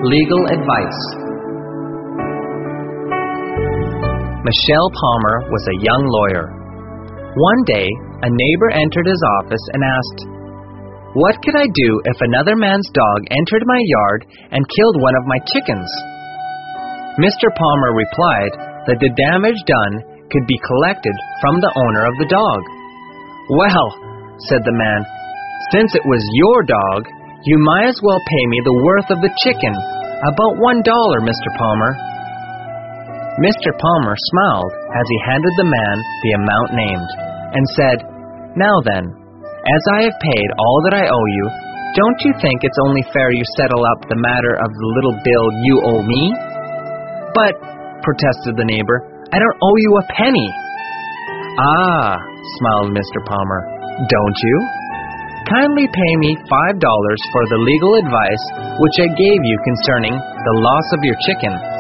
Legal advice. Michelle Palmer was a young lawyer. One day, a neighbor entered his office and asked, "What could I do if another man's dog entered my yard and killed one of my chickens?" Mr. Palmer replied that the damage done could be collected from the owner of the dog. "Well," said the man, "since it was your dog, you might as well pay me the worth of the chicken, about $1, Mr. Palmer." Mr. Palmer smiled as he handed the man the amount named and said, "Now then, as I have paid all that I owe you, don't you think it's only fair you settle up the matter of the little bill you owe me?" "But," protested the neighbor, "I don't owe you a penny." "Ah," smiled Mr. Palmer, "don't you? Kindly pay me $5 for the legal advice which I gave you concerning the loss of your chicken."